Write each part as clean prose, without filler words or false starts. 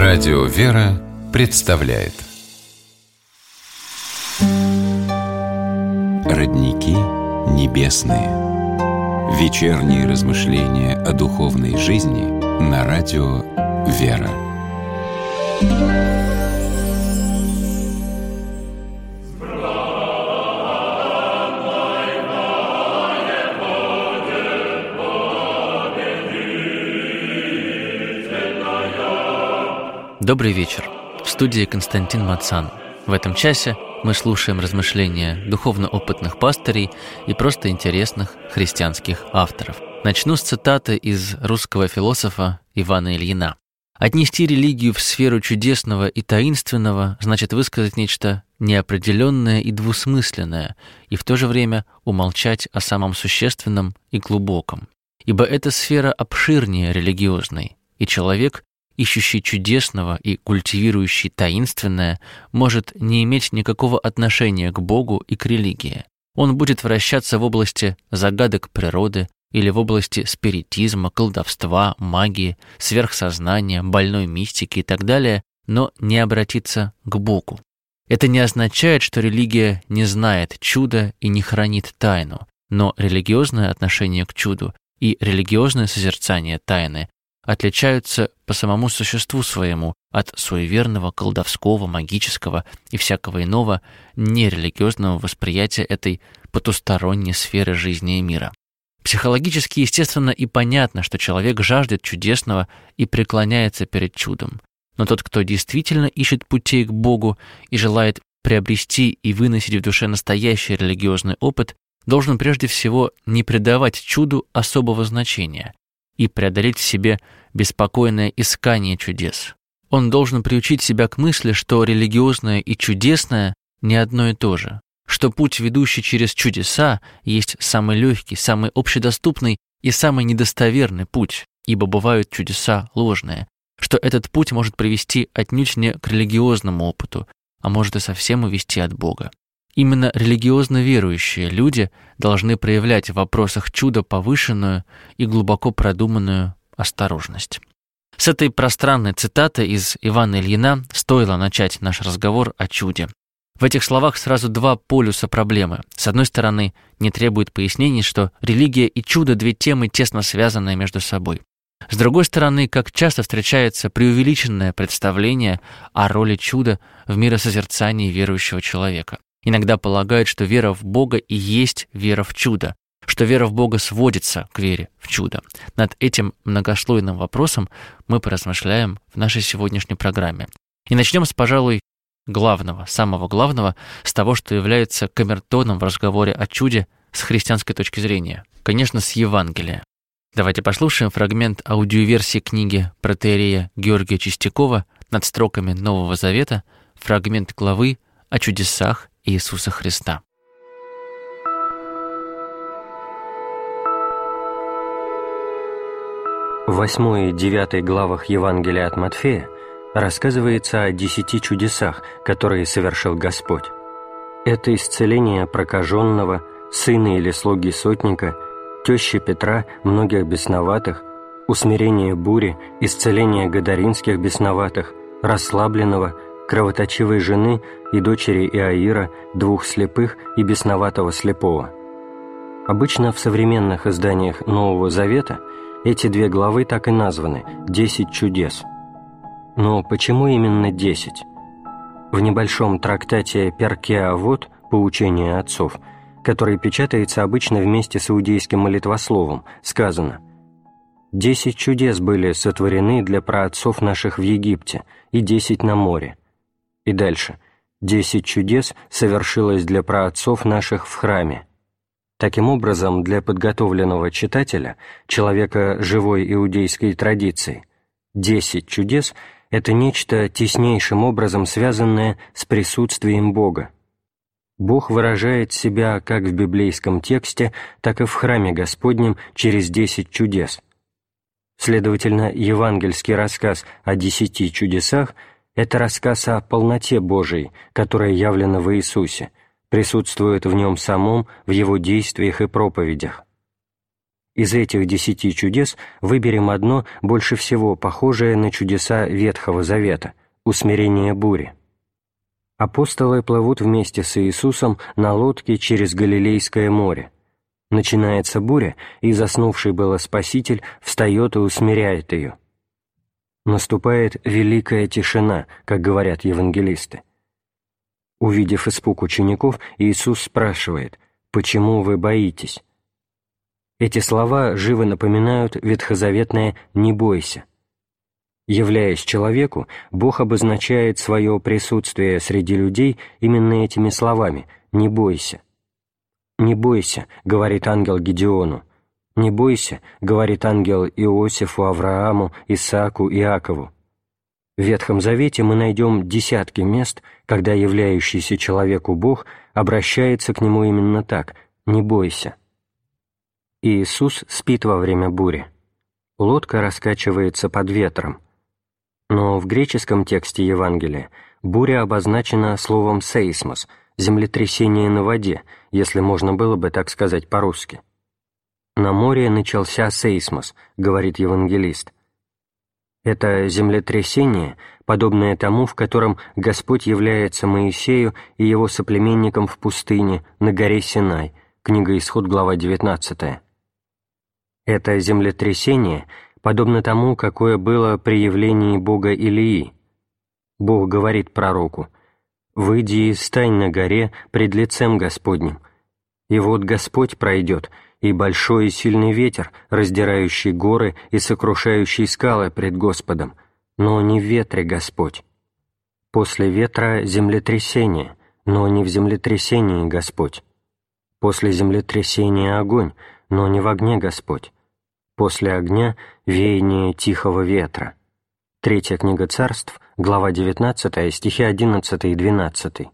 Радио «Вера» представляет Родники небесные. Вечерние размышления о духовной жизни на радио «Вера». Добрый вечер. В студии Константин Мацан. В этом часе мы слушаем размышления духовно-опытных пастырей и просто интересных христианских авторов. Начну с цитаты из русского философа Ивана Ильина. «Отнести религию в сферу чудесного и таинственного значит высказать нечто неопределенное и двусмысленное, и в то же время умолчать о самом существенном и глубоком. Ибо эта сфера обширнее религиозной, и человек, ищущий чудесного и культивирующий таинственное, может не иметь никакого отношения к Богу и к религии. Он будет вращаться в области загадок природы или в области спиритизма, колдовства, магии, сверхсознания, больной мистики и так далее, но не обратиться к Богу. Это не означает, что религия не знает чуда и не хранит тайну, но религиозное отношение к чуду и религиозное созерцание тайны отличаются по самому существу своему от суеверного, колдовского, магического и всякого иного нерелигиозного восприятия этой потусторонней сферы жизни и мира. Психологически естественно и понятно, что человек жаждет чудесного и преклоняется перед чудом. Но тот, кто действительно ищет путей к Богу и желает приобрести и выносить в душе настоящий религиозный опыт, должен прежде всего не придавать чуду особого значения и преодолеть в себе беспокойное искание чудес. Он должен приучить себя к мысли, что религиозное и чудесное не одно и то же, что путь, ведущий через чудеса, есть самый легкий, самый общедоступный и самый недостоверный путь, ибо бывают чудеса ложные, что этот путь может привести отнюдь не к религиозному опыту, а может и совсем увести от Бога. Именно религиозно верующие люди должны проявлять в вопросах чуда повышенную и глубоко продуманную осторожность. С этой пространной цитаты из Ивана Ильина стоило начать наш разговор о чуде. В этих словах сразу два полюса проблемы. С одной стороны, не требует пояснений, что религия и чудо – две темы, тесно связанные между собой. С другой стороны, как часто встречается преувеличенное представление о роли чуда в миросозерцании верующего человека. Иногда полагают, что вера в Бога и есть вера в чудо, что вера в Бога сводится к вере в чудо. Над этим многослойным вопросом мы поразмышляем в нашей сегодняшней программе. И начнем с, пожалуй, главного, самого главного, с того, что является камертоном в разговоре о чуде с христианской точки зрения. Конечно, с Евангелия. Давайте послушаем фрагмент аудиоверсии книги протоиерея Георгия Чистякова над строками Нового Завета, фрагмент главы о чудесах Иисуса Христа. В 8 и 9 главах Евангелия от Матфея рассказывается о 10 чудесах, которые совершил Господь. Это исцеление прокаженного, сына или слуги сотника, тещи Петра, многих бесноватых, усмирение бури, исцеление гадаринских бесноватых, расслабленного, кровоточивой жены и дочери Иаира, 2 слепых и бесноватого слепого. Обычно в современных изданиях Нового Завета эти 2 главы так и названы «10 чудес». Но почему именно 10? В небольшом трактате Перкей Авот «Поучение отцов», который печатается обычно вместе с иудейским молитвословом, сказано: «10 чудес были сотворены для праотцов наших в Египте, и 10 на море». И дальше: «10 чудес совершилось для праотцов наших в храме». Таким образом, для подготовленного читателя, человека живой иудейской традиции, 10 чудес – это нечто теснейшим образом связанное с присутствием Бога. Бог выражает себя как в библейском тексте, так и в храме Господнем через 10 чудес. Следовательно, евангельский рассказ о 10 чудесах – это рассказ о полноте Божией, которая явлена в Иисусе, присутствует в Нем самом, в Его действиях и проповедях. Из этих 10 чудес выберем одно, больше всего похожее на чудеса Ветхого Завета – усмирение бури. Апостолы плывут вместе с Иисусом на лодке через Галилейское море. Начинается буря, и заснувший было Спаситель встает и усмиряет ее. Наступает великая тишина, как говорят евангелисты. Увидев испуг учеников, Иисус спрашивает: «Почему вы боитесь?» Эти слова живо напоминают ветхозаветное «не бойся». Являясь человеку, Бог обозначает свое присутствие среди людей именно этими словами «не бойся». «Не бойся», — говорит ангел Гедеону. «Не бойся», — говорит ангел Иосифу, Аврааму, Исааку, Иакову. В Ветхом Завете мы найдем десятки мест, когда являющийся человеку Бог обращается к нему именно так «не бойся». Иисус спит во время бури. Лодка раскачивается под ветром. Но в греческом тексте Евангелия буря обозначена словом «сейсмос» — землетрясение на воде, если можно было бы так сказать по-русски. «На море начался сейсмос», — говорит евангелист. Это землетрясение, подобное тому, в котором Господь является Моисею и его соплеменникам в пустыне, на горе Синай, книга Исход, глава 19. Это землетрясение подобно тому, какое было при явлении Бога Илии. Бог говорит пророку: «Выйди и стань на горе пред лицем Господним, и вот Господь пройдет, и большой и сильный ветер, раздирающий горы и сокрушающий скалы пред Господом, но не в ветре Господь. После ветра землетрясение, но не в землетрясении Господь. После землетрясения огонь, но не в огне Господь. После огня веяние тихого ветра». Третья книга Царств, глава 19, стихи 11 и 12.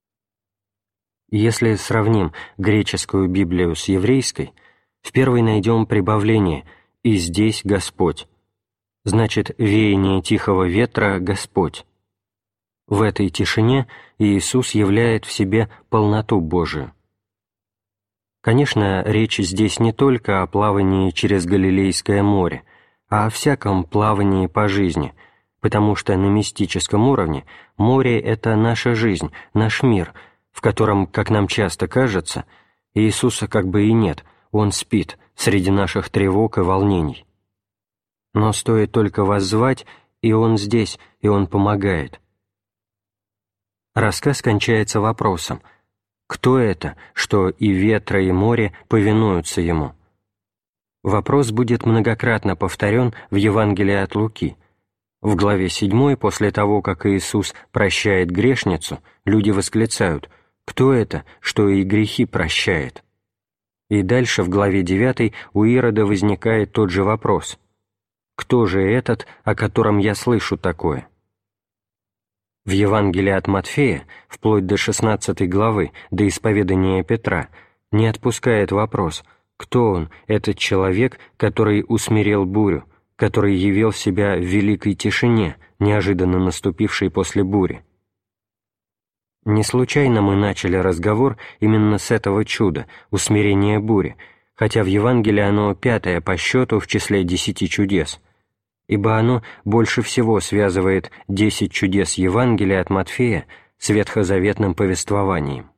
Если сравним греческую Библию с еврейской, в первой найдем прибавление «и здесь Господь». Значит, веяние тихого ветра — Господь. В этой тишине Иисус являет в себе полноту Божию. Конечно, речь здесь не только о плавании через Галилейское море, а о всяком плавании по жизни, потому что на мистическом уровне море — это наша жизнь, наш мир, в котором, как нам часто кажется, Иисуса как бы и нет, Он спит среди наших тревог и волнений. Но стоит только воззвать, и Он здесь, и Он помогает. Рассказ кончается вопросом: кто это, что и ветра, и море повинуются Ему? Вопрос будет многократно повторен в Евангелии от Луки. В главе 7, после того, как Иисус прощает грешницу, люди восклицают: «Кто это, что и грехи прощает?» И дальше в главе 9 у Ирода возникает тот же вопрос: «Кто же этот, о котором я слышу такое?» В Евангелии от Матфея, вплоть до 16 главы, до исповедания Петра, не отпускает вопрос: кто он, этот человек, который усмирил бурю, который явил себя в великой тишине, неожиданно наступившей после бури? Не случайно мы начали разговор именно с этого чуда, усмирения бури, хотя в Евангелии оно 5-е по счету в числе 10 чудес, ибо оно больше всего связывает 10 чудес Евангелия от Матфея с ветхозаветным повествованием.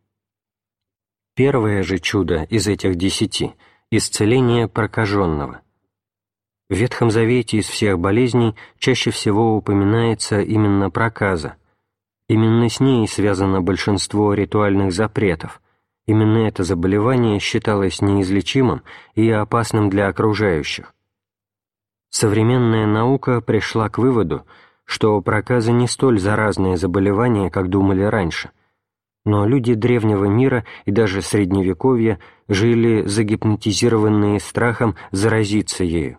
Первое же чудо из этих 10 – исцеление прокаженного. В Ветхом Завете из всех болезней чаще всего упоминается именно проказа. Именно с ней связано большинство ритуальных запретов. Именно это заболевание считалось неизлечимым и опасным для окружающих. Современная наука пришла к выводу, что проказа не столь заразное заболевание, как думали раньше, но люди древнего мира и даже Средневековья жили загипнотизированные страхом заразиться ею.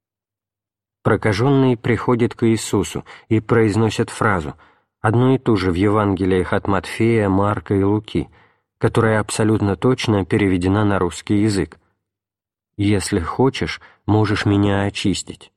Прокаженный приходит к Иисусу и произносит фразу, одну и ту же в Евангелиях от Матфея, Марка и Луки, которая абсолютно точно переведена на русский язык: «Если хочешь, можешь меня очистить».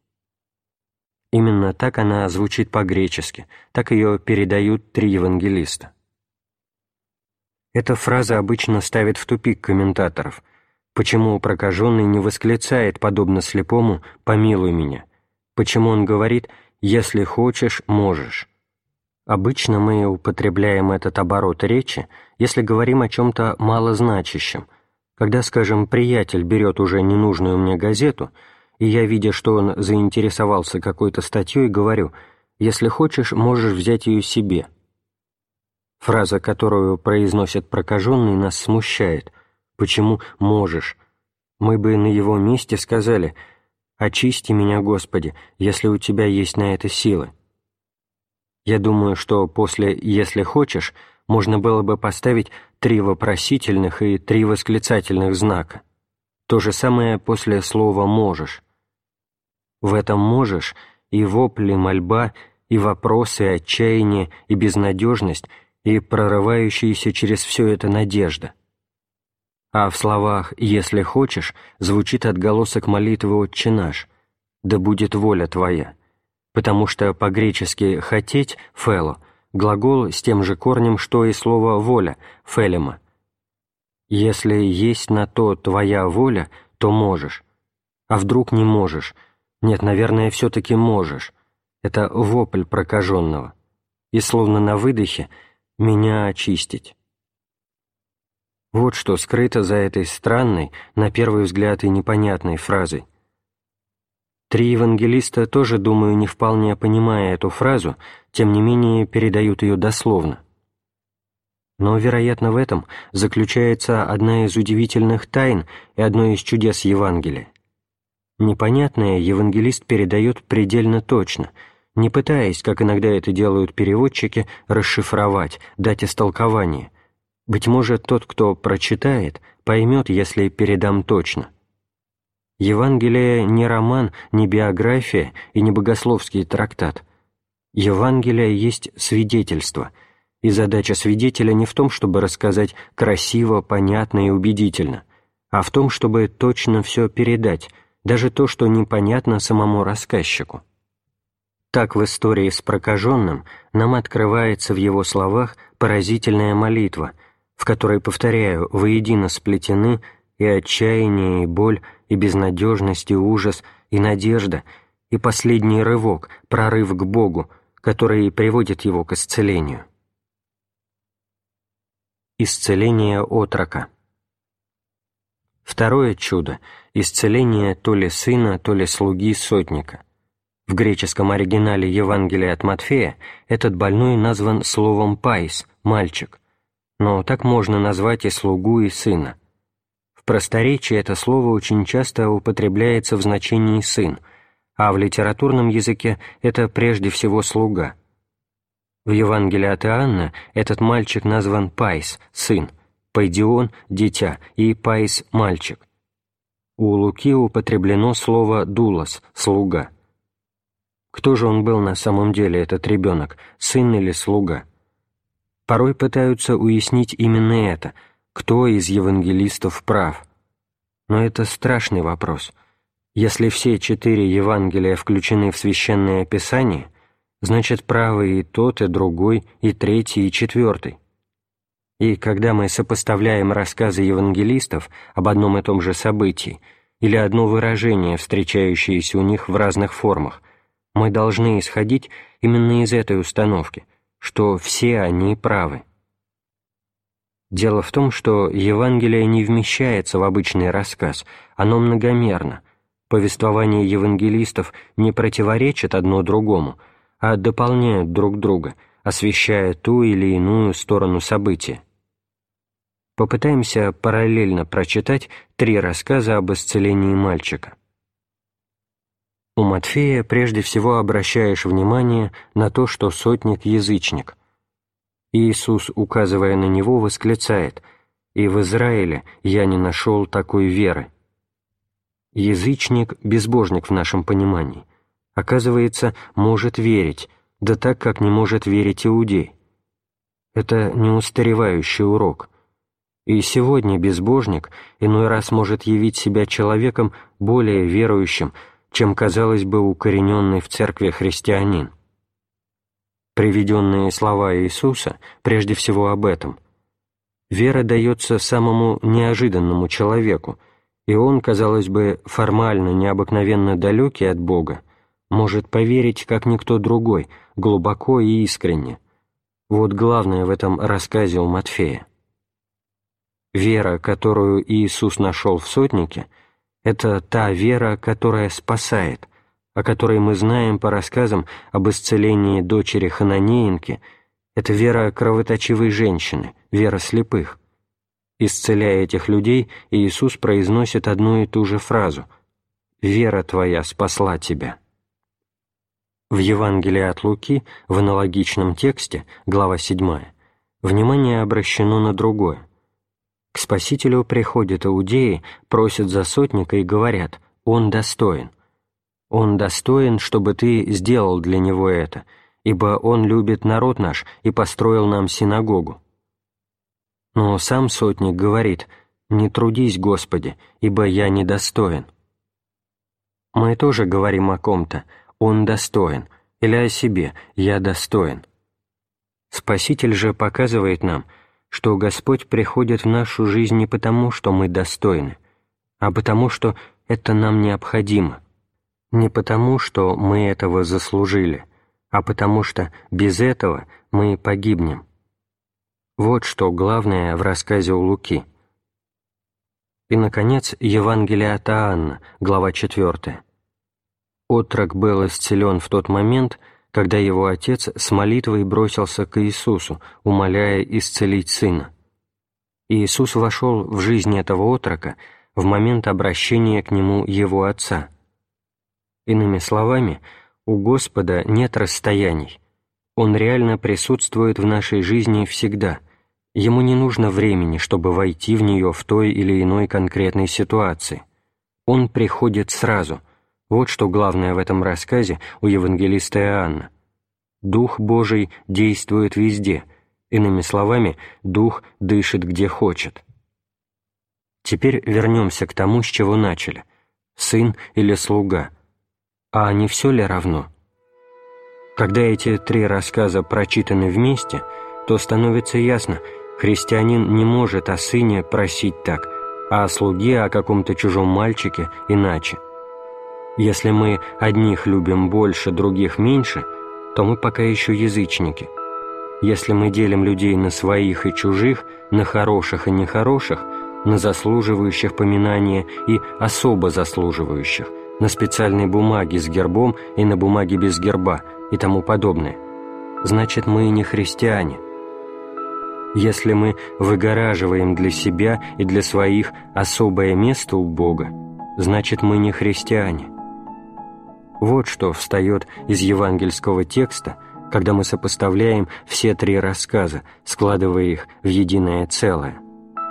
Именно так она звучит по-гречески, так ее передают 3 евангелиста. Эта фраза обычно ставит в тупик комментаторов. Почему прокаженный не восклицает, подобно слепому, «помилуй меня»? Почему он говорит «если хочешь, можешь»? Обычно мы употребляем этот оборот речи, если говорим о чем-то малозначащем. Когда, скажем, приятель берет уже ненужную мне газету, и я, видя, что он заинтересовался какой-то статьей, говорю «если хочешь, можешь взять ее себе». Фраза, которую произносит прокаженный, нас смущает. Почему «можешь»? Мы бы на его месте сказали «очисти меня, Господи, если у Тебя есть на это силы». Я думаю, что после «если хочешь» можно было бы поставить 3 вопросительных и 3 восклицательных знака. То же самое после слова «можешь». В этом «можешь» и вопли, мольба, и вопросы, и отчаяние, и безнадежность, и прорывающаяся через все это надежда. А в словах «если хочешь» звучит отголосок молитвы «Отче наш», «да будет воля Твоя», потому что по-гречески «хотеть» — «фело» — глагол с тем же корнем, что и слово «воля» — «фелема». Если есть на то Твоя воля, то можешь. А вдруг не можешь? Нет, наверное, все-таки можешь. Это вопль прокаженного. И словно на выдохе «меня очистить». Вот что скрыто за этой странной, на первый взгляд и непонятной фразой. 3 евангелиста тоже, думаю, не вполне понимая эту фразу, тем не менее передают ее дословно. Но, вероятно, в этом заключается одна из удивительных тайн и одно из чудес Евангелия. Непонятное евангелист передает предельно точно, не пытаясь, как иногда это делают переводчики, расшифровать, дать истолкование. Быть может, тот, кто прочитает, поймет, если передам точно. Евангелие не роман, не биография и не богословский трактат. Евангелие есть свидетельство, и задача свидетеля не в том, чтобы рассказать красиво, понятно и убедительно, а в том, чтобы точно все передать, даже то, что непонятно самому рассказчику. Так в истории с прокаженным нам открывается в его словах поразительная молитва, в которой, повторяю, воедино сплетены и отчаяние, и боль, и безнадежность, и ужас, и надежда, и последний рывок, прорыв к Богу, который приводит его к исцелению. Исцеление отрока. Второе чудо – исцеление то ли сына, то ли слуги сотника. В греческом оригинале Евангелия от Матфея этот больной назван словом «паис» – «мальчик», но так можно назвать и слугу, и сына. В просторечии это слово очень часто употребляется в значении «сын», а в литературном языке это прежде всего «слуга». В Евангелии от Иоанна этот мальчик назван «паис» – «сын», «пайдион» – «дитя» и «паис» – «мальчик». У Луки употреблено слово «дулос» – «слуга». Кто же он был на самом деле, этот ребенок, сын или слуга? Порой пытаются уяснить именно это, кто из евангелистов прав. Но это страшный вопрос. Если все 4 Евангелия включены в Священное Писание, значит, правы и тот, и другой, и третий, и 4. И когда мы сопоставляем рассказы евангелистов об одном и том же событии или одно выражение, встречающееся у них в разных формах, мы должны исходить именно из этой установки, что все они правы. Дело в том, что Евангелие не вмещается в обычный рассказ, оно многомерно. Повествования евангелистов не противоречат одно другому, а дополняют друг друга, освещая ту или иную сторону события. Попытаемся параллельно прочитать 3 рассказа об исцелении мальчика. У Матфея прежде всего обращаешь внимание на то, что сотник – язычник. Иисус, указывая на него, восклицает: «И в Израиле я не нашел такой веры». Язычник – безбожник в нашем понимании. Оказывается, может верить, да так, как не может верить иудей. Это неустаревающий урок. И сегодня безбожник иной раз может явить себя человеком более верующим, чем, казалось бы, укорененный в церкви христианин. Приведенные слова Иисуса прежде всего об этом. Вера дается самому неожиданному человеку, и он, казалось бы, формально необыкновенно далекий от Бога, может поверить, как никто другой, глубоко и искренне. Вот главное в этом рассказе у Матфея. Вера, которую Иисус нашел в сотнике, это та вера, которая спасает, о которой мы знаем по рассказам об исцелении дочери Хананеенки. Это вера кровоточивой женщины, вера слепых. Исцеляя этих людей, Иисус произносит одну и ту же фразу: «Вера твоя спасла тебя». В Евангелии от Луки, в аналогичном тексте, глава 7, внимание обращено на другое. К Спасителю приходят иудеи, просят за сотника и говорят: «Он достоин. Он достоин, чтобы ты сделал для него это, ибо он любит народ наш и построил нам синагогу». Но сам сотник говорит: «Не трудись, Господи, ибо я недостоин». Мы тоже говорим о ком-то: «Он достоин», или о себе: «Я достоин». Спаситель же показывает нам, что Господь приходит в нашу жизнь не потому, что мы достойны, а потому, что это нам необходимо, не потому, что мы этого заслужили, а потому что без этого мы погибнем. Вот что главное в рассказе у Луки. И, наконец, Евангелие от Иоанна, глава 4. Отрок был исцелен в тот момент, когда его отец с молитвой бросился к Иисусу, умоляя исцелить сына. Иисус вошел в жизнь этого отрока в момент обращения к нему его отца. Иными словами, у Господа нет расстояний. Он реально присутствует в нашей жизни всегда. Ему не нужно времени, чтобы войти в нее в той или иной конкретной ситуации. Он приходит сразу. Вот что главное в этом рассказе у евангелиста Иоанна. Дух Божий действует везде. Иными словами, Дух дышит где хочет. Теперь вернемся к тому, с чего начали. Сын или слуга. А не все ли равно? Когда эти три рассказа прочитаны вместе, то становится ясно, христианин не может о сыне просить так, а о слуге, о каком-то чужом мальчике иначе. Если мы одних любим больше, других меньше, то мы пока еще язычники. Если мы делим людей на своих и чужих, на хороших и нехороших, на заслуживающих поминания и особо заслуживающих, на специальной бумаге с гербом и на бумаге без герба и тому подобное, значит, мы не христиане. Если мы выгораживаем для себя и для своих особое место у Бога, значит, мы не христиане. Вот что встает из евангельского текста, когда мы сопоставляем все три рассказа, складывая их в единое целое.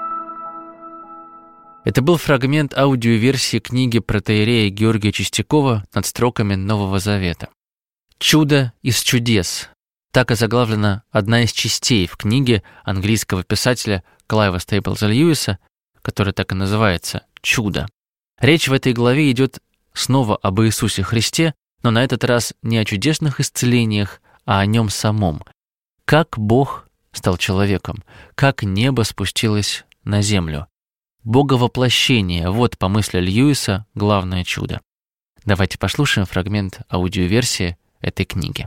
Это был фрагмент аудиоверсии книги протоиерея Георгия Чистякова над строками Нового Завета. «Чудо из чудес» — так озаглавлена одна из частей в книге английского писателя Клайва Стейплза Льюиса, которая так и называется «Чудо». Речь в этой главе идет снова об Иисусе Христе, но на этот раз не о чудесных исцелениях, а о Нем самом. Как Бог стал человеком, как небо спустилось на землю. Боговоплощение — вот, по мысли Льюиса, главное чудо. Давайте послушаем фрагмент аудиоверсии этой книги.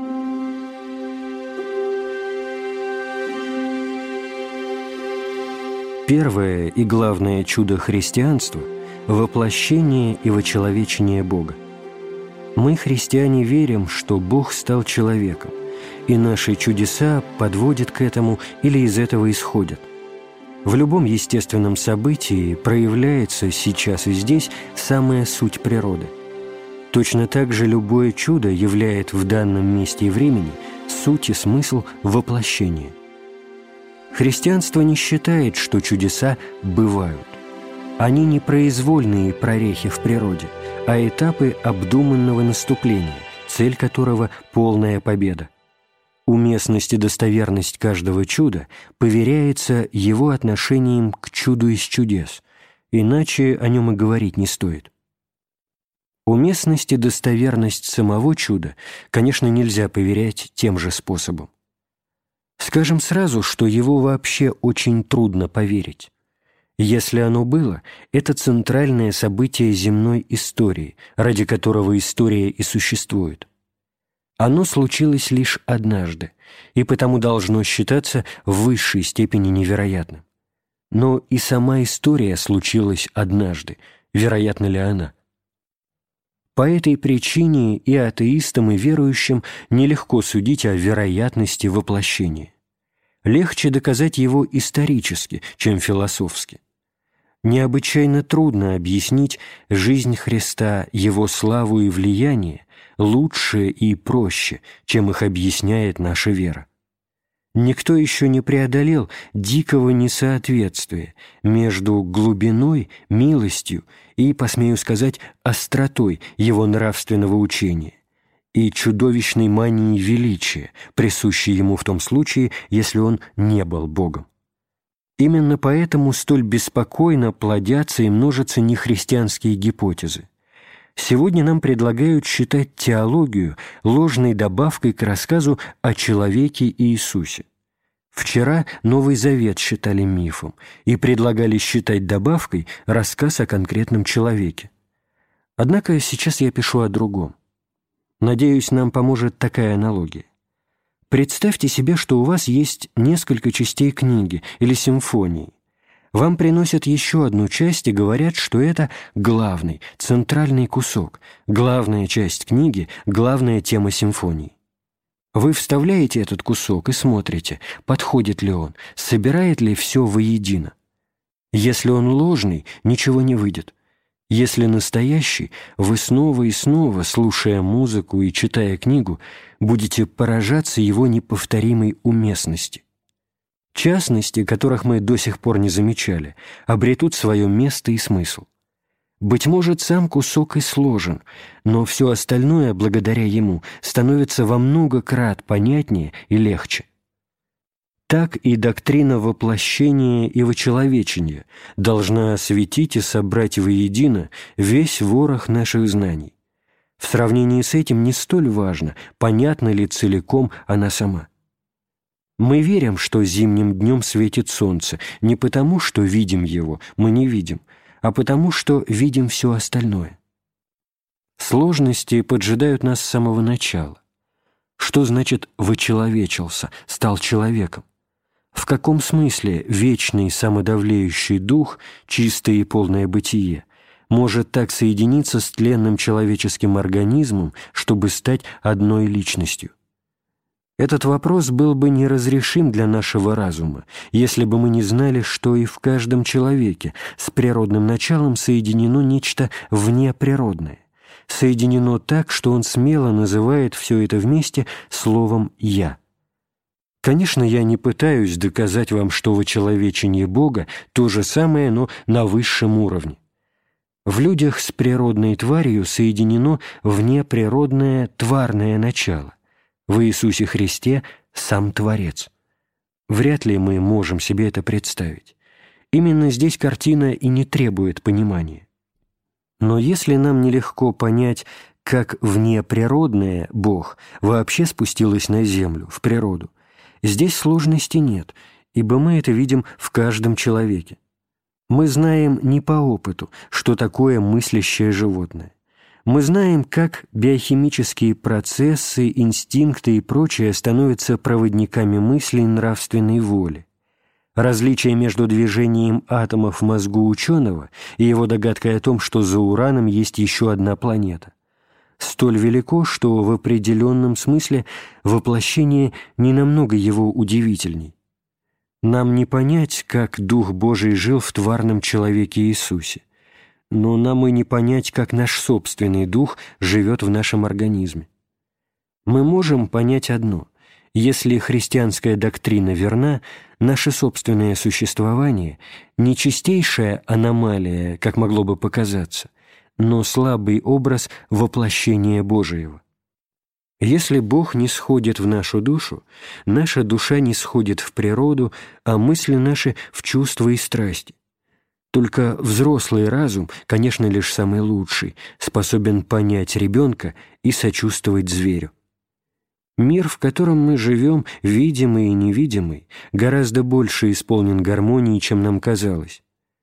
Первое и главное чудо христианства – воплощение и вочеловечение Бога. Мы, христиане, верим, что Бог стал человеком, и наши чудеса подводят к этому или из этого исходят. В любом естественном событии проявляется сейчас и здесь самая суть природы. Точно так же любое чудо являет в данном месте и времени суть и смысл воплощения. Христианство не считает, что чудеса бывают. Они не произвольные прорехи в природе, а этапы обдуманного наступления, цель которого – полная победа. Уместность и достоверность каждого чуда поверяется его отношением к чуду из чудес, иначе о нем и говорить не стоит. Уместность и достоверность самого чуда, конечно, нельзя поверять тем же способом. Скажем сразу, что его вообще очень трудно поверить. Если оно было, это центральное событие земной истории, ради которого история и существует. Оно случилось лишь однажды, и потому должно считаться в высшей степени невероятным. Но и сама история случилась однажды, вероятна ли она? По этой причине и атеистам, и верующим нелегко судить о вероятности воплощения. Легче доказать его исторически, чем философски. Необычайно трудно объяснить жизнь Христа, Его славу и влияние лучше и проще, чем их объясняет наша вера. Никто еще не преодолел дикого несоответствия между глубиной, милостью и, посмею сказать, остротой его нравственного учения и чудовищной манией величия, присущей ему в том случае, если он не был Богом. Именно поэтому столь беспокойно плодятся и множатся нехристианские гипотезы. Сегодня нам предлагают считать теологию ложной добавкой к рассказу о человеке Иисусе. Вчера Новый Завет считали мифом и предлагали считать добавкой рассказ о конкретном человеке. Однако сейчас я пишу о другом. Надеюсь, нам поможет такая аналогия. Представьте себе, что у вас есть несколько частей книги или симфонии. Вам приносят еще одну часть и говорят, что это главный, центральный кусок, главная часть книги, главная тема симфонии. Вы вставляете этот кусок и смотрите, подходит ли он, собирает ли все воедино. Если он ложный, ничего не выйдет. Если настоящий, вы снова и снова, слушая музыку и читая книгу, будете поражаться его неповторимой уместности. Частности, которых мы до сих пор не замечали, обретут свое место и смысл. Быть может, сам кусок и сложен, но все остальное, благодаря ему, становится во много крат понятнее и легче. Так и доктрина воплощения и вочеловечения должна осветить и собрать воедино весь ворох наших знаний. В сравнении с этим не столь важно, понятна ли целиком она сама. Мы верим, что зимним днем светит солнце, не потому, что видим его, мы не видим, а потому, что видим все остальное. Сложности поджидают нас с самого начала. Что значит «вочеловечился», «стал человеком»? В каком смысле вечный самодавлеющий дух, чистое и полное бытие, может так соединиться с тленным человеческим организмом, чтобы стать одной личностью? Этот вопрос был бы неразрешим для нашего разума, если бы мы не знали, что и в каждом человеке с природным началом соединено нечто внеприродное, соединено так, что он смело называет все это вместе словом «я». Конечно, я не пытаюсь доказать вам, что вочеловечение Бога то же самое, но на высшем уровне. В людях с природной тварью соединено внеприродное тварное начало. В Иисусе Христе сам Творец. Вряд ли мы можем себе это представить. Именно здесь картина и не требует понимания. Но если нам нелегко понять, как внеприродное Бог вообще спустилось на землю, в природу, здесь сложности нет, ибо мы это видим в каждом человеке. Мы знаем не по опыту, что такое мыслящее животное. Мы знаем, как биохимические процессы, инстинкты и прочее становятся проводниками мысли и нравственной воли. Различие между движением атомов в мозгу ученого и его догадкой о том, что за Ураном есть еще одна планета, столь велико, что в определенном смысле воплощение не намного его удивительней. Нам не понять, как Дух Божий жил в тварном человеке Иисусе, но нам и не понять, как наш собственный дух живет в нашем организме. Мы можем понять одно: если христианская доктрина верна, наше собственное существование – не чистейшая аномалия, как могло бы показаться, но слабый образ воплощения Божьего. Если Бог не сходит в нашу душу, наша душа не сходит в природу, а мысли наши – в чувства и страсти. Только взрослый разум, конечно, лишь самый лучший, способен понять ребенка и сочувствовать зверю. Мир, в котором мы живем, видимый и невидимый, гораздо больше исполнен гармонии, чем нам казалось.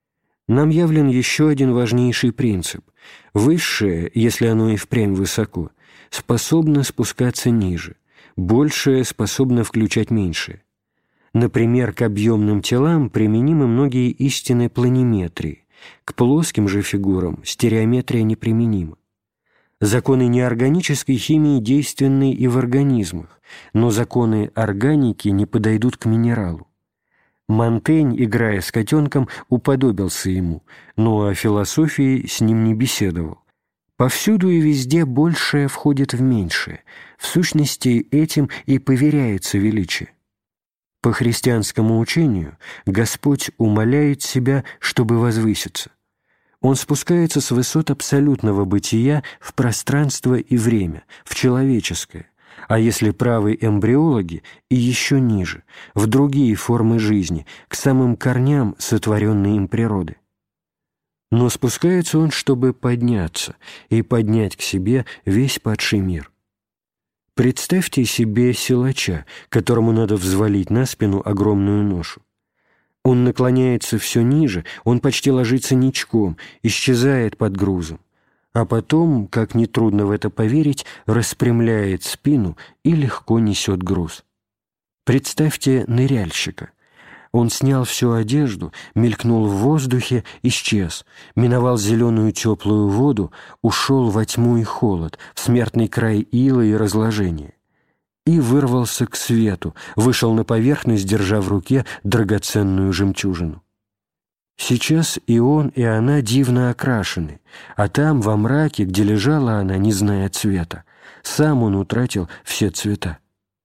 нам явлен еще один важнейший принцип. Высшее, если оно и впрямь высоко, способно спускаться ниже, большее способно включать меньшее. Например, к объемным телам применимы многие истины планиметрии, к плоским же фигурам стереометрия неприменима. Законы неорганической химии действенны и в организмах, но законы органики не подойдут к минералу. Монтень, играя с котенком, уподобился ему, но о философии с ним не беседовал. Повсюду и везде большее входит в меньшее, в сущности этим и поверяется величие. По христианскому учению Господь умаляет себя, чтобы возвыситься. Он спускается с высот абсолютного бытия в пространство и время, в человеческое, а если правы эмбриологи, и еще ниже, в другие формы жизни, к самым корням сотворенной им природы. Но спускается он, чтобы подняться и поднять к себе весь падший мир. Представьте себе силача, которому надо взвалить на спину огромную ношу. Он наклоняется все ниже, он почти ложится ничком, исчезает под грузом, а потом, как нетрудно в это поверить, распрямляет спину и легко несет груз. Представьте ныряльщика. Он снял всю одежду, мелькнул в воздухе, исчез, миновал зеленую теплую воду, ушел во тьму и холод, в смертный край ила и разложения. И вырвался к свету, вышел на поверхность, держа в руке драгоценную жемчужину. Сейчас и он, и она дивно окрашены, а там, во мраке, где лежала она, не зная цвета, сам он утратил все цвета.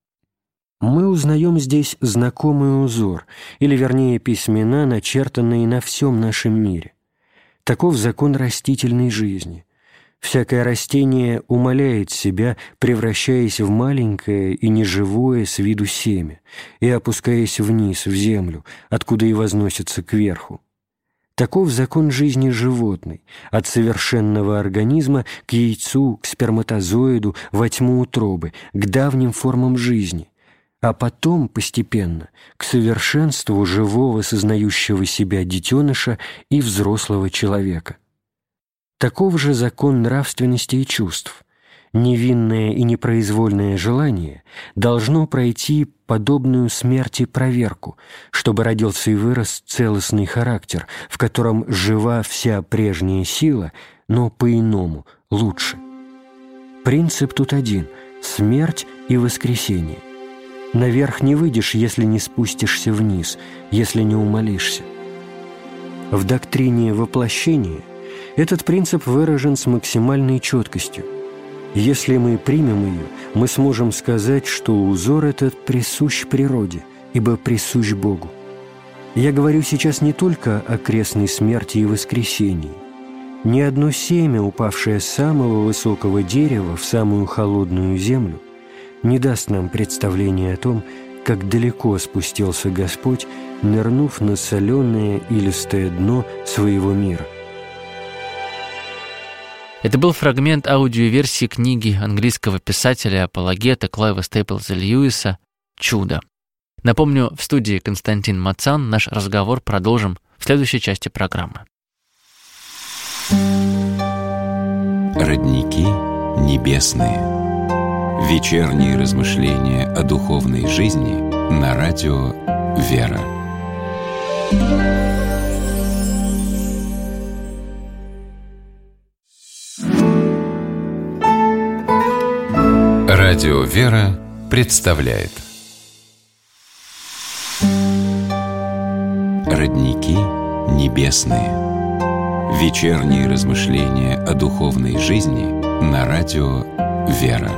Мы узнаем здесь знакомый узор, или, вернее, письмена, начертанные на всем нашем мире. Таков закон растительной жизни. Всякое растение умаляет себя, превращаясь в маленькое и неживое с виду семя, и опускаясь вниз, в землю, откуда и возносится кверху. Таков закон жизни животной, от совершенного организма к яйцу, к сперматозоиду, во тьму утробы, к давним формам жизни, а потом, постепенно, к совершенству живого, сознающего себя детеныша и взрослого человека. Таков же закон нравственности и чувств. Невинное и непроизвольное желание должно пройти подобную смерти проверку, чтобы родился и вырос целостный характер, в котором жива вся прежняя сила, но по-иному, лучше. Принцип тут один – смерть и воскресение. Наверх не выйдешь, если не спустишься вниз, если не умолишься. В доктрине воплощения этот принцип выражен с максимальной четкостью. Если мы примем ее, мы сможем сказать, что узор этот присущ природе, ибо присущ Богу. Я говорю сейчас не только о крестной смерти и воскресении. Ни одно семя, упавшее с самого высокого дерева в самую холодную землю, не даст нам представления о том, как далеко спустился Господь, нырнув на соленое илистое дно своего мира. Это был фрагмент аудиоверсии книги английского писателя и апологета Клайва Стейплза Льюиса «Чудо». Напомню, в студии Константин Мацан. Наш разговор продолжим в следующей части программы. Родники небесные. Вечерние размышления о духовной жизни на радио «Вера». Радио «Вера» представляет Родники небесные. Вечерние размышления о духовной жизни на радио «Вера».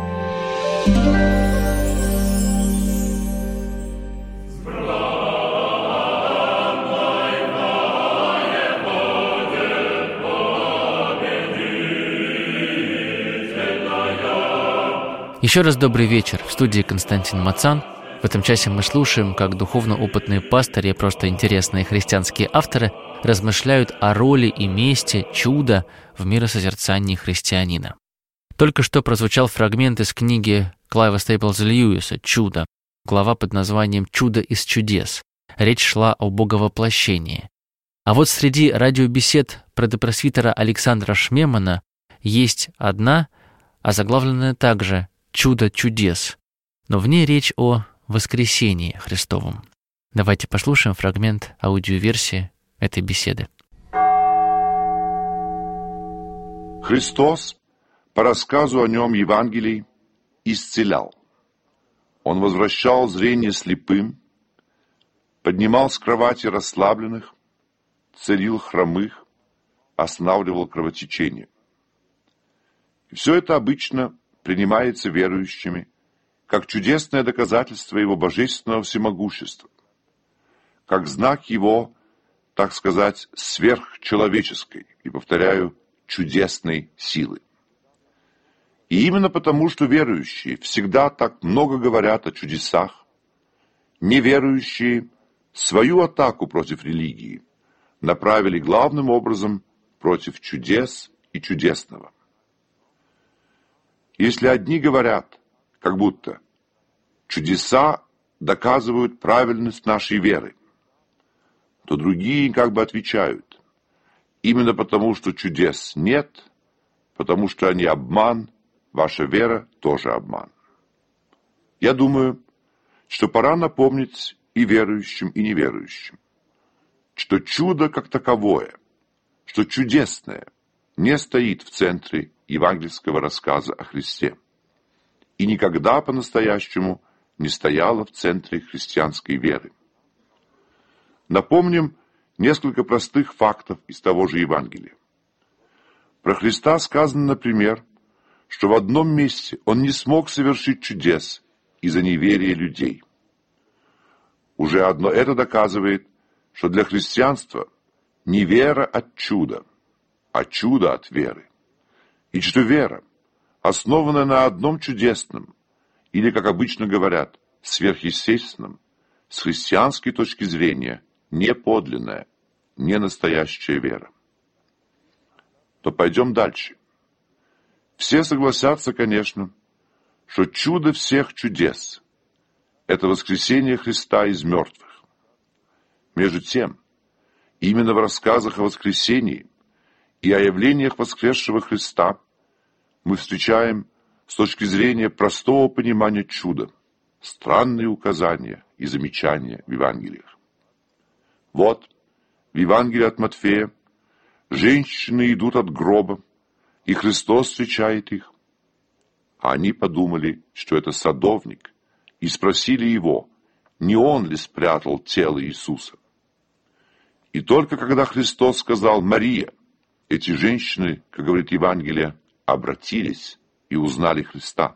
Еще раз добрый вечер. В студии Константин Мацан. В этом часе мы слушаем, как духовно-опытные пастыри и просто интересные христианские авторы размышляют о роли и месте чуда в миросозерцании христианина. Только что прозвучал фрагмент из книги Клайва Стейплза Льюиса «Чудо», глава под названием «Чудо из чудес». Речь шла о боговоплощении. А вот среди радиобесед протопресвитера Александра Шмемана есть одна, озаглавленная также «Чудо чудес», но в ней речь о воскресении Христовом. Давайте послушаем фрагмент аудиоверсии этой беседы. Христос, по рассказу о нем Евангелий, исцелял. Он возвращал зрение слепым, поднимал с кровати расслабленных, целил хромых, останавливал кровотечение. И все это обычно принимается верующими как чудесное доказательство Его божественного всемогущества, как знак Его, так сказать, сверхчеловеческой, и, повторяю, чудесной силы. И именно потому, что верующие всегда так много говорят о чудесах, неверующие свою атаку против религии направили главным образом против чудес и чудесного. Если одни говорят, как будто чудеса доказывают правильность нашей веры, то другие как бы отвечают, именно потому, что чудес нет, потому что они обман, ваша вера тоже обман. Я думаю, что пора напомнить и верующим, и неверующим, что чудо как таковое, что чудесное, не стоит в центре евангельского рассказа о Христе и никогда по-настоящему не стояло в центре христианской веры. Напомним несколько простых фактов из того же Евангелия. Про Христа сказано, например, что в одном месте Он не смог совершить чудес из-за неверия людей. Уже одно это доказывает, что для христианства не вера от чуда, а чудо от веры. И что вера, основанная на одном чудесном, или, как обычно говорят, сверхъестественном, с христианской точки зрения, не подлинная, не настоящая вера. То пойдем дальше. Все согласятся, конечно, что чудо всех чудес – это воскресение Христа из мертвых. Между тем, именно в рассказах о воскресении и о явлениях воскресшего Христа мы встречаем с точки зрения простого понимания чуда странные указания и замечания в Евангелиях. Вот, в Евангелии от Матфея женщины идут от гроба, и Христос встречает их. А они подумали, что это садовник, и спросили его, не он ли спрятал тело Иисуса. И только когда Христос сказал «Мария», эти женщины, как говорит Евангелие, обратились и узнали Христа.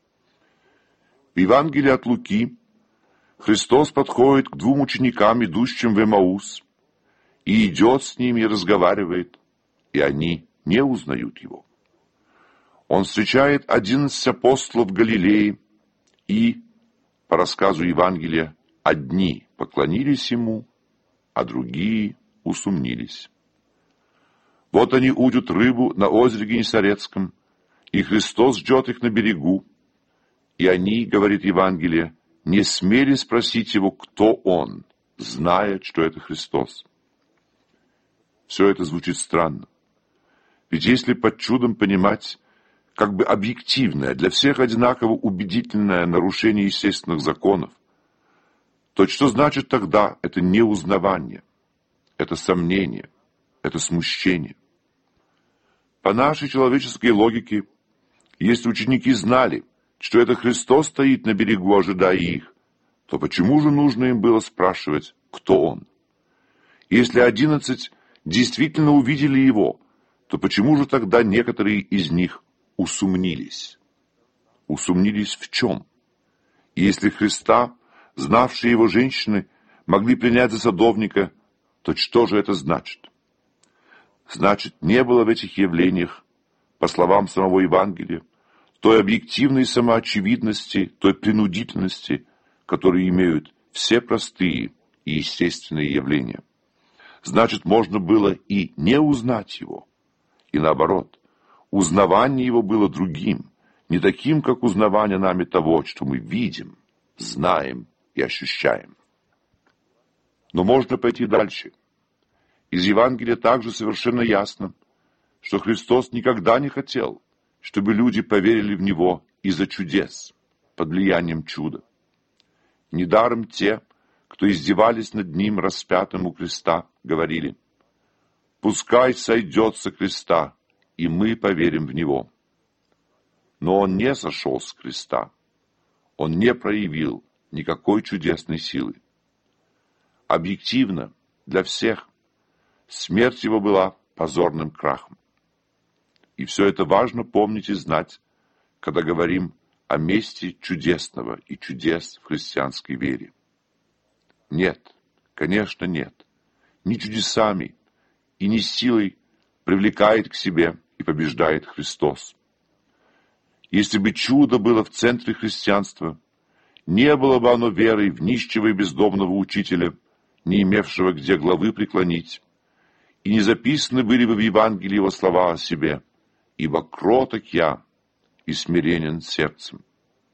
В Евангелии от Луки Христос подходит к двум ученикам, идущим в Эмаус, и идет с ними и разговаривает, и они не узнают Его. Он встречает 11 апостолов Галилеи, и, по рассказу Евангелия, одни поклонились Ему, а другие усомнились. Вот они удят рыбу на озере Генесарецком, и Христос ждет их на берегу, и они, говорит Евангелие, не смели спросить Его, кто Он, зная, что это Христос. Все это звучит странно. Ведь если под чудом понимать как бы объективное, для всех одинаково убедительное нарушение естественных законов, то что значит тогда это неузнавание, это сомнение, это смущение? По нашей человеческой логике, если ученики знали, что это Христос стоит на берегу, ожидая их, то почему же нужно им было спрашивать, кто Он? Если 11 действительно увидели Его, то почему же тогда некоторые из них усомнились? Усомнились в чем? И если Христа, знавшие Его женщины, могли принять за садовника, то что же это значит? Значит, не было в этих явлениях, по словам самого Евангелия, той объективной самоочевидности, той принудительности, которые имеют все простые и естественные явления. Значит, можно было и не узнать Его, и наоборот, узнавание Его было другим, не таким, как узнавание нами того, что мы видим, знаем и ощущаем. Но можно пойти дальше. Из Евангелия также совершенно ясно, что Христос никогда не хотел, чтобы люди поверили в Него из-за чудес, под влиянием чуда. Недаром те, кто издевались над Ним, распятым у креста, говорили: «Пускай сойдет со креста, и мы поверим в Него». Но Он не сошел с креста, Он не проявил никакой чудесной силы. Объективно, для всех, смерть Его была позорным крахом. И все это важно помнить и знать, когда говорим о месте чудесного и чудес в христианской вере. Нет, конечно, нет. Ни чудесами и ни силой привлекает к себе и побеждает Христос. Если бы чудо было в центре христианства, не было бы оно верой в нищего и бездомного учителя, не имевшего где главы преклонить, и не записаны были бы в Евангелии его слова о себе: «Ибо кроток я и смиренен сердцем».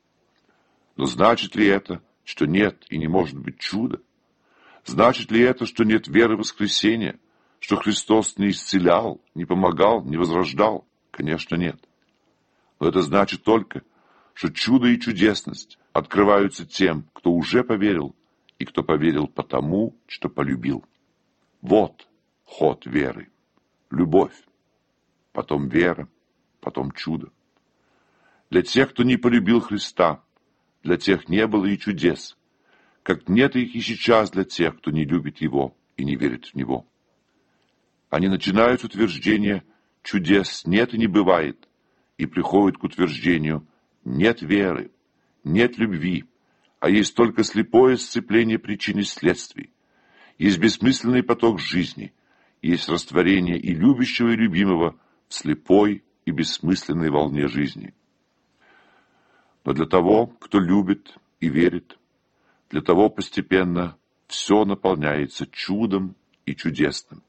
Но значит ли это, что нет и не может быть чуда? Значит ли это, что нет веры в воскресение, что Христос не исцелял, не помогал, не возрождал? Конечно, нет. Но это значит только, что чудо и чудесность открываются тем, кто уже поверил, и кто поверил потому, что полюбил. Вот ход веры. Любовь, потом вера, потом чудо. Для тех, кто не полюбил Христа, для тех не было и чудес, как нет их и сейчас для тех, кто не любит Его и не верит в Него. Они начинают с утверждения «чудес нет и не бывает», и приходят к утверждению «нет веры, нет любви, а есть только слепое сцепление причин и следствий, есть бессмысленный поток жизни, есть растворение и любящего, и любимого в слепой и бессмысленной волне жизни». Но для того, кто любит и верит, для того постепенно все наполняется чудом и чудесным.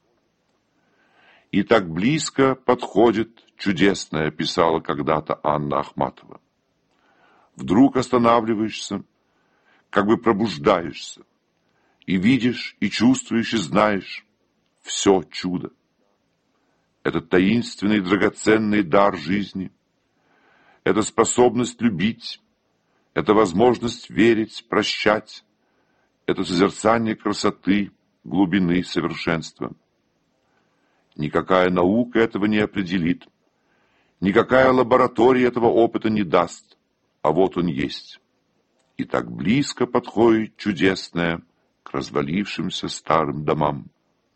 И так близко подходит чудесное, писала когда-то Анна Ахматова. Вдруг останавливаешься, как бы пробуждаешься, и видишь, и чувствуешь, и знаешь все чудо. Это таинственный драгоценный дар жизни, это способность любить, это возможность верить, прощать, это созерцание красоты, глубины, совершенства. Никакая наука этого не определит, никакая лаборатория этого опыта не даст, а вот он есть. И так близко подходит чудесное к развалившимся старым домам.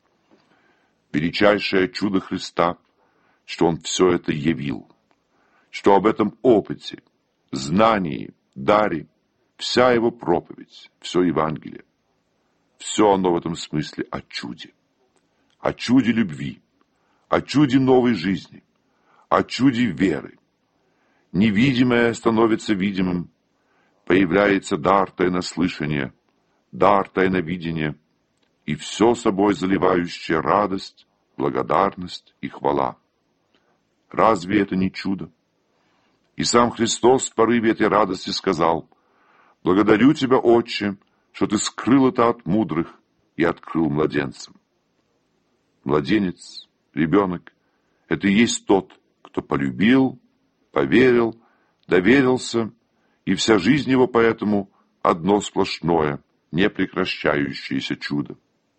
Величайшее чудо Христа, что Он все это явил, что об этом опыте, знании, даре вся Его проповедь, все Евангелие, все оно в этом смысле о чуде любви, о чуде новой жизни, о чуде веры. Невидимое становится видимым, появляется дар тайнослышания, дар тайновидения, и все собой заливающая радость, благодарность и хвала. Разве это не чудо? И сам Христос в порыве этой радости сказал: «Благодарю Тебя, Отче, что Ты скрыл это от мудрых и открыл младенцам». Младенец, ребенок — это и есть тот, кто полюбил, поверил, доверился, и вся жизнь его поэтому одно сплошное, непрекращающееся чудо.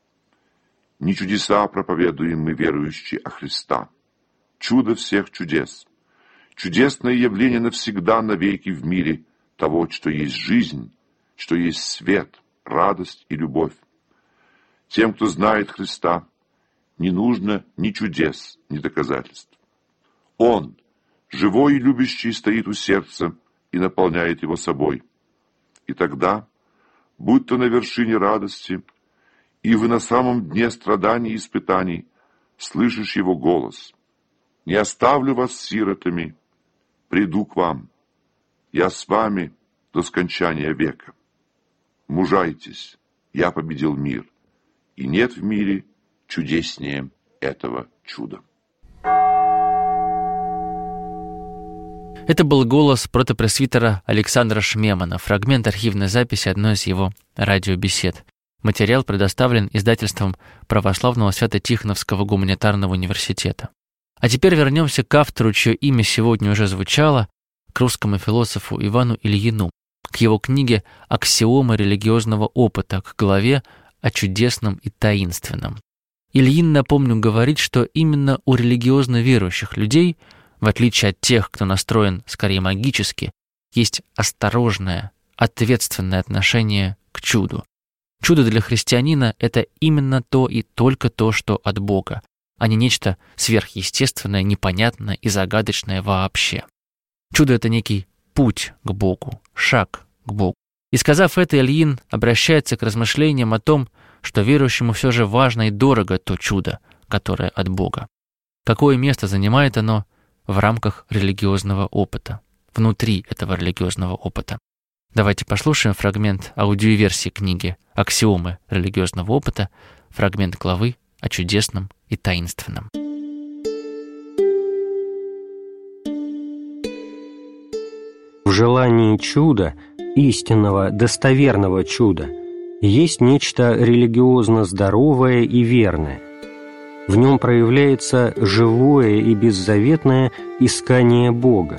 Не чудеса проповедуем мы, верующие, а Христа. Чудо всех чудес. Чудесное явление навсегда, навеки в мире того, что есть жизнь, что есть свет, радость и любовь. Тем, кто знает Христа, не нужно ни чудес, ни доказательств. Он, живой и любящий, стоит у сердца и наполняет его собой. И тогда, будь то на вершине радости, и вы на самом дне страданий и испытаний, слышишь его голос: «Не оставлю вас сиротами, приду к вам, я с вами до скончания века. Мужайтесь, я победил мир, и нет в мире чудеснее этого чуда». Это был голос протопресвитера Александра Шмемана, фрагмент архивной записи одной из его радиобесед. Материал предоставлен издательством Православного Свято-Тихоновского гуманитарного университета. А теперь вернемся к автору, чье имя сегодня уже звучало, к русскому философу Ивану Ильину, к его книге «Аксиомы религиозного опыта», к главе о чудесном и таинственном. Ильин, напомню, говорит, что именно у религиозно верующих людей, в отличие от тех, кто настроен скорее магически, есть осторожное, ответственное отношение к чуду. Чудо для христианина — это именно то и только то, что от Бога, а не нечто сверхъестественное, непонятное и загадочное вообще. Чудо — это некий путь к Богу, шаг к Богу. И сказав это, Ильин обращается к размышлениям о том, что верующему все же важно и дорого то чудо, которое от Бога. Какое место занимает оно в рамках религиозного опыта, внутри этого религиозного опыта? Давайте послушаем фрагмент аудиоверсии книги «Аксиомы религиозного опыта», фрагмент главы о чудесном и таинственном. В желании чуда, истинного, достоверного чуда, есть нечто религиозно здоровое и верное. В нем проявляется живое и беззаветное искание Бога.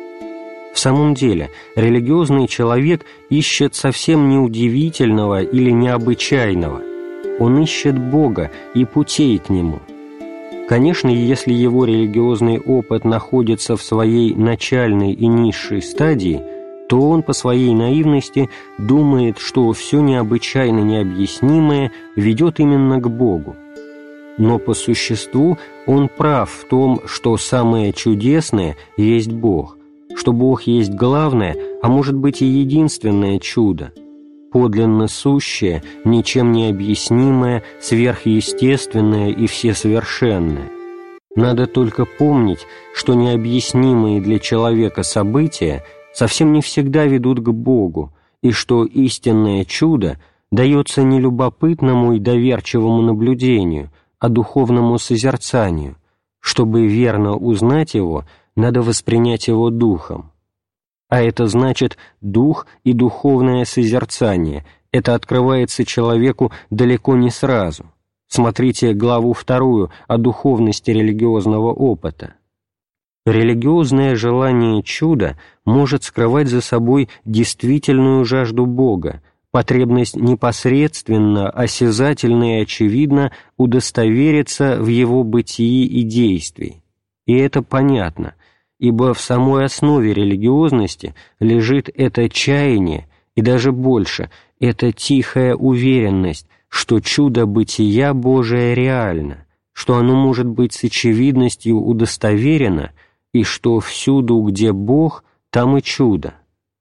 В самом деле, религиозный человек ищет совсем не удивительного или необычайного. Он ищет Бога и путей к Нему. Конечно, если его религиозный опыт находится в своей начальной и низшей стадии, то он по своей наивности думает, что все необычайно необъяснимое ведет именно к Богу. Но по существу он прав в том, что самое чудесное есть Бог, что Бог есть главное, а может быть и единственное чудо, подлинно сущее, ничем не объяснимое, сверхъестественное и всесовершенное. Надо только помнить, что необъяснимые для человека события совсем не всегда ведут к Богу, и что истинное чудо дается не любопытному и доверчивому наблюдению, а духовному созерцанию. Чтобы верно узнать его, надо воспринять его духом. А это значит дух и духовное созерцание. Это открывается человеку далеко не сразу. Смотрите главу 2 о духовности религиозного опыта. Религиозное желание чуда может скрывать за собой действительную жажду Бога, потребность непосредственно, осязательно и очевидно удостовериться в Его бытии и действии. И это понятно, ибо в самой основе религиозности лежит это чаяние, и даже больше, это тихая уверенность, что чудо бытия Божия реально, что оно может быть с очевидностью удостоверено, и что всюду, где Бог, там и чудо.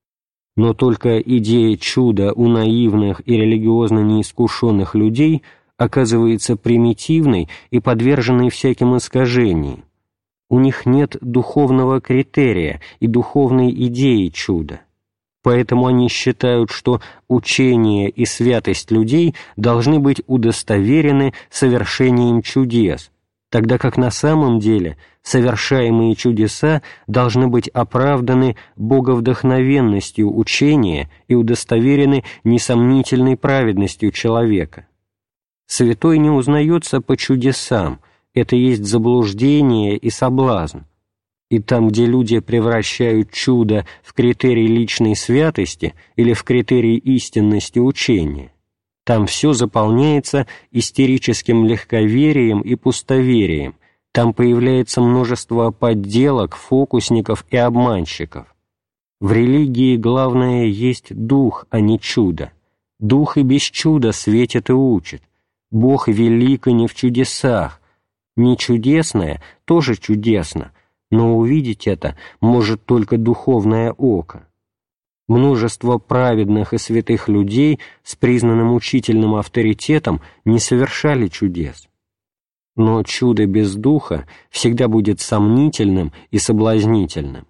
Но только идея чуда у наивных и религиозно неискушенных людей оказывается примитивной и подверженной всяким искажениям. У них нет духовного критерия и духовной идеи чуда. Поэтому они считают, что учение и святость людей должны быть удостоверены совершением чудес, тогда как на самом деле совершаемые чудеса должны быть оправданы боговдохновенностью учения и удостоверены несомнительной праведностью человека. Святой не узнается по чудесам, это есть заблуждение и соблазн. И там, где люди превращают чудо в критерий личной святости или в критерий истинности учения, там все заполняется истерическим легковерием и пустоверием, там появляется множество подделок, фокусников и обманщиков. В религии главное есть дух, а не чудо. Дух и без чуда светит и учит. Бог велик и не в чудесах. Не чудесное тоже чудесно, но увидеть это может только духовное око. Множество праведных и святых людей с признанным учительным авторитетом не совершали чудес. Но чудо без духа всегда будет сомнительным и соблазнительным.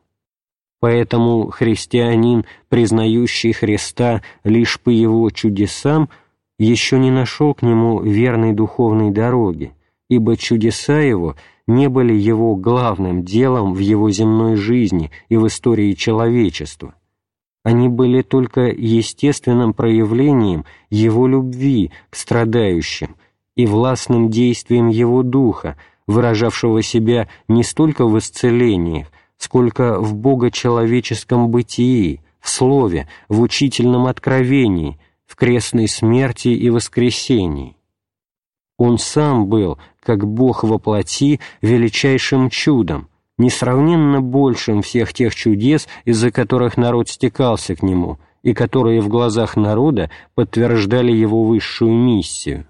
Поэтому христианин, признающий Христа лишь по Его чудесам, еще не нашел к Нему верной духовной дороги, ибо чудеса Его не были Его главным делом в Его земной жизни и в истории человечества. они были только естественным проявлением Его любви к страдающим и властным действием Его Духа, выражавшего себя не столько в исцелениях, сколько в богочеловеческом бытии, в слове, в учительном откровении, в крестной смерти и воскресении. Он сам был, как Бог во плоти, величайшим чудом, несравненно большим всех тех чудес, из-за которых народ стекался к Нему, и которые в глазах народа подтверждали Его высшую миссию.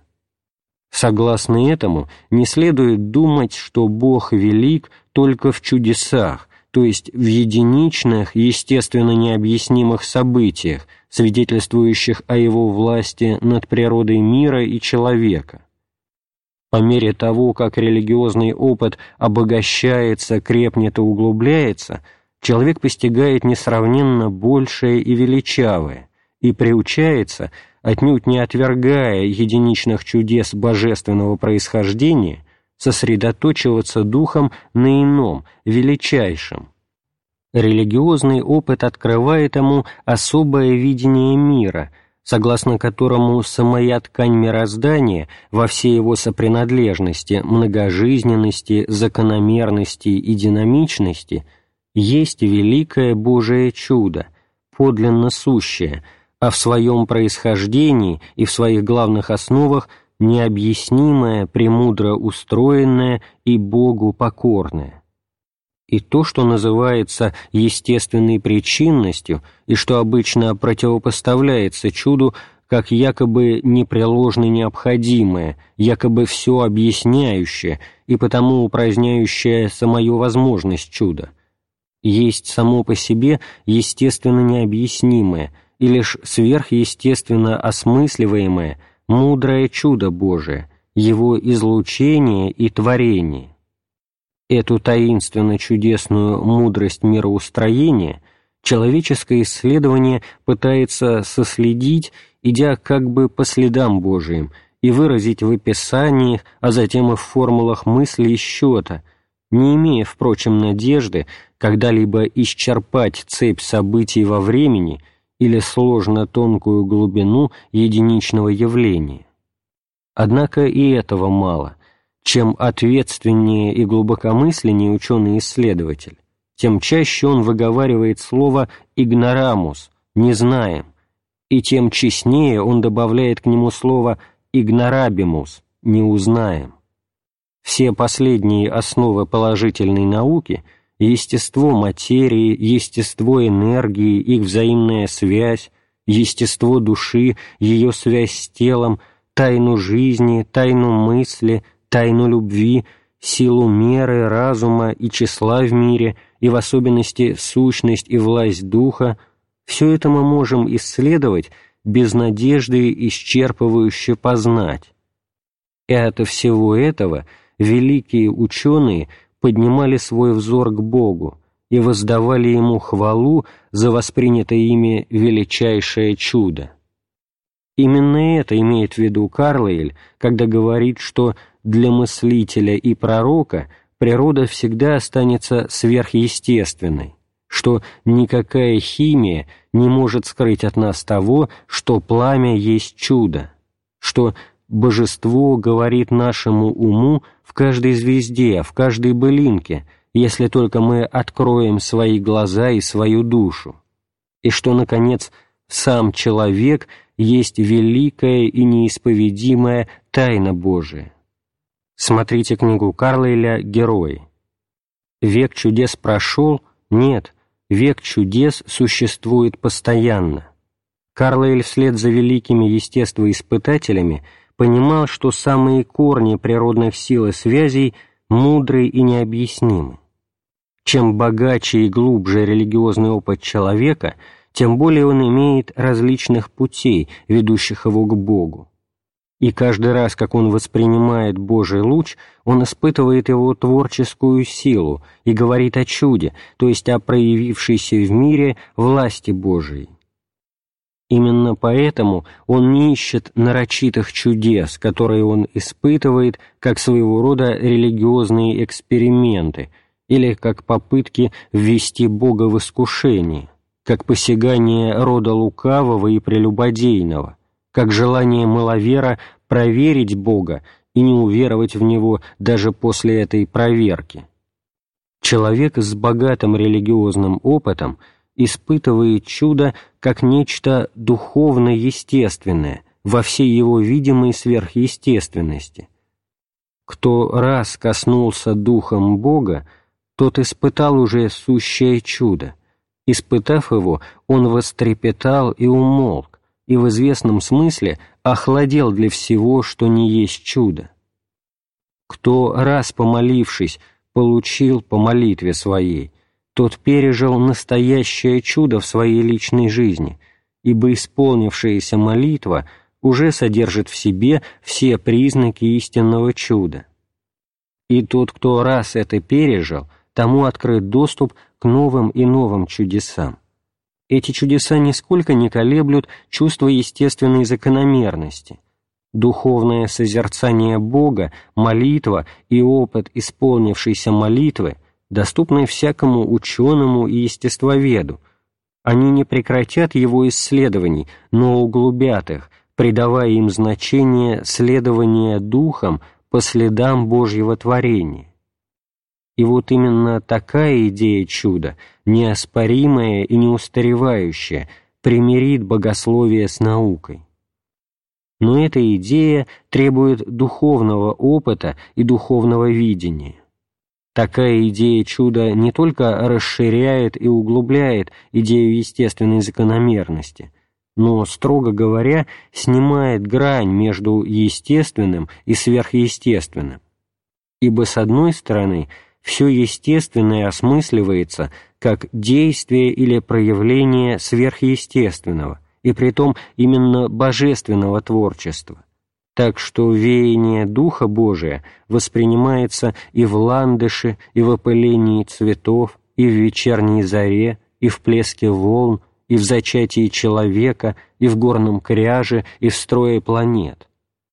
Согласно этому, не следует думать, что Бог велик только в чудесах, то есть в единичных, естественно необъяснимых событиях, свидетельствующих о Его власти над природой мира и человека. По мере того, как религиозный опыт обогащается, крепнет и углубляется, человек постигает несравненно большее и величавое и приучается, отнюдь не отвергая единичных чудес божественного происхождения, сосредоточиваться духом на ином, величайшем. Религиозный опыт открывает ему особое видение мира, согласно которому самая ткань мироздания во всей его сопринадлежности, многожизненности, закономерности и динамичности есть великое Божие чудо, подлинно сущее, а в своем происхождении и в своих главных основах необъяснимое, премудро устроенное и Богу покорное. И то, что называется естественной причинностью и что обычно противопоставляется чуду как якобы непреложно необходимое, якобы все объясняющее и потому упраздняющее самую возможность чуда, есть само по себе естественно необъяснимое и лишь сверхъестественно осмысливаемое мудрое чудо Божие, его излучение и творение. Эту таинственно-чудесную мудрость мироустроения человеческое исследование пытается соследить, идя как бы по следам Божиим, и выразить в описаниях, а затем и в формулах мысли и счета, не имея, впрочем, надежды когда-либо исчерпать цепь событий во времени или сложно-тонкую глубину единичного явления. Однако и этого мало. Чем ответственнее и глубокомысленнее ученый-исследователь, тем чаще он выговаривает слово «игнорамус» — «не знаем», и тем честнее он добавляет к нему слово «игнорабимус» — «не узнаем». Все последние основы положительной науки — естество материи, естество энергии, их взаимная связь, естество души, ее связь с телом, тайну жизни, тайну мысли — тайну любви, силу меры, разума и числа в мире, и в особенности сущность и власть Духа, все это мы можем исследовать без надежды исчерпывающе познать. И от всего этого великие ученые поднимали свой взор к Богу и воздавали Ему хвалу за воспринятое ими величайшее чудо. Именно это имеет в виду Карлейль, когда говорит, что для мыслителя и пророка природа всегда останется сверхъестественной, что никакая химия не может скрыть от нас того, что пламя есть чудо, что божество говорит нашему уму в каждой звезде, в каждой былинке, если только мы откроем свои глаза и свою душу, и что, наконец, сам человек есть великая и неисповедимая тайна Божия. Смотрите книгу Карлейля «Герои». Век чудес прошел? Нет, век чудес существует постоянно. Карлейль вслед за великими естествоиспытателями понимал, что самые корни природных сил и связей мудры и необъяснимы. Чем богаче и глубже религиозный опыт человека, тем более он имеет различных путей, ведущих его к Богу. И каждый раз, как он воспринимает Божий луч, он испытывает его творческую силу и говорит о чуде, то есть о проявившейся в мире власти Божией. Именно поэтому он не ищет нарочитых чудес, которые он испытывает как своего рода религиозные эксперименты или как попытки ввести Бога в искушение, как посягание рода лукавого и прелюбодейного, как желание маловера проверить Бога и не уверовать в Него даже после этой проверки. Человек с богатым религиозным опытом испытывает чудо как нечто духовно-естественное во всей его видимой сверхъестественности. Кто раз коснулся духом Бога, тот испытал уже сущее чудо. Испытав его, он вострепетал и умолк, и в известном смысле охладел для всего, что не есть чудо. Кто раз, помолившись, получил по молитве своей, тот пережил настоящее чудо в своей личной жизни, ибо исполнившаяся молитва уже содержит в себе все признаки истинного чуда. И тот, кто раз это пережил, тому открыт доступ к новым и новым чудесам. Эти чудеса нисколько не колеблют чувство естественной закономерности. Духовное созерцание Бога, молитва и опыт исполнившейся молитвы доступны всякому ученому и естествоведу. Они не прекратят его исследований, но углубят их, придавая им значение следования духом по следам Божьего творения. И вот именно такая идея чуда, неоспоримая и неустаревающая, примирит богословие с наукой. Но эта идея требует духовного опыта и духовного видения. Такая идея чуда не только расширяет и углубляет идею естественной закономерности, но, строго говоря, снимает грань между естественным и сверхъестественным. Ибо, с одной стороны, все естественное осмысливается как действие или проявление сверхъестественного, и притом именно божественного творчества, так что веяние Духа Божия воспринимается и в ландыше, и в опылении цветов, и в вечерней заре, и в плеске волн, и в зачатии человека, и в горном кряже, и в строе планет.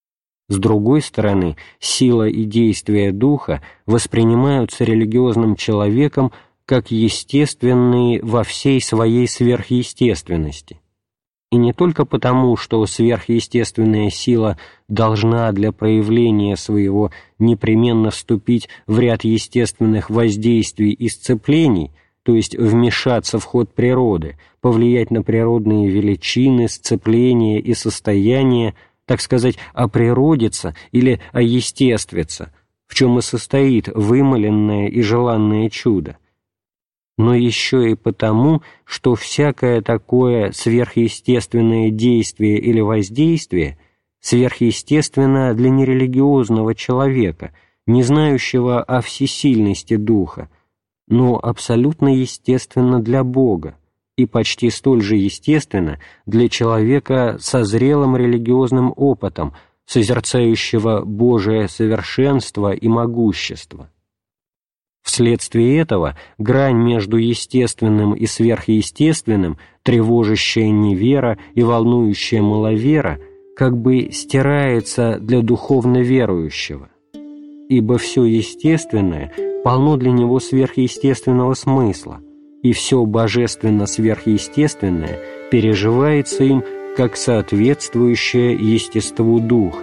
С другой стороны, сила и действие Духа воспринимаются религиозным человеком как естественные во всей своей сверхъестественности. И не только потому, что сверхъестественная сила должна для проявления своего непременно вступить в ряд естественных воздействий и сцеплений, то есть вмешаться в ход природы, повлиять на природные величины, сцепления и состояния, так сказать, оприродиться или оестествиться, в чем и состоит вымоленное и желанное чудо, но еще и потому, что всякое такое сверхъестественное действие или воздействие сверхъестественно для нерелигиозного человека, не знающего о всесильности Духа, но абсолютно естественно для Бога и почти столь же естественно для человека со зрелым религиозным опытом, созерцающего Божие совершенство и могущество. Вследствие этого грань между естественным и сверхъестественным, тревожащая невера и волнующая маловера, как бы стирается для духовно верующего, ибо все естественное полно для него сверхъестественного смысла, и все божественно-сверхъестественное переживается им как соответствующее естеству Духа.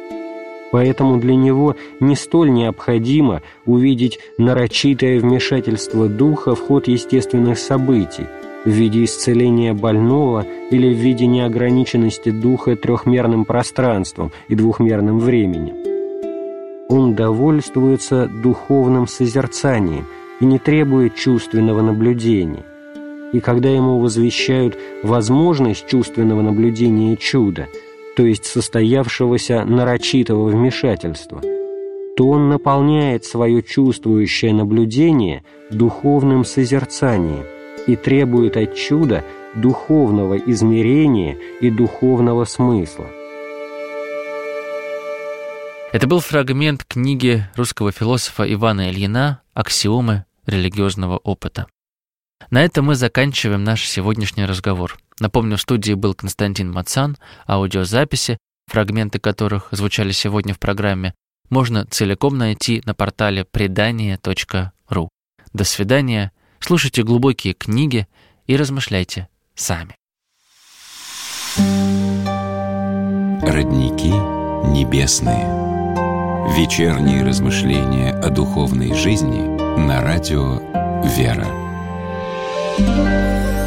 Поэтому для него не столь необходимо увидеть нарочитое вмешательство Духа в ход естественных событий в виде исцеления больного или в виде неограниченности Духа трехмерным пространством и двухмерным временем. Он довольствуется духовным созерцанием и не требует чувственного наблюдения. И когда ему возвещают возможность чувственного наблюдения чуда, то есть состоявшегося нарочитого вмешательства, то он наполняет свое чувствующее наблюдение духовным созерцанием и требует от чуда духовного измерения и духовного смысла. Это был фрагмент книги русского философа Ивана Ильина «Аксиомы религиозного опыта». На этом мы заканчиваем наш сегодняшний разговор. Напомню, в студии был Константин Мацан, аудиозаписи, фрагменты которых звучали сегодня в программе, можно целиком найти на портале предание.ру. До свидания, слушайте глубокие книги и размышляйте сами. Родники небесные. Вечерние размышления о духовной жизни на радио «Вера».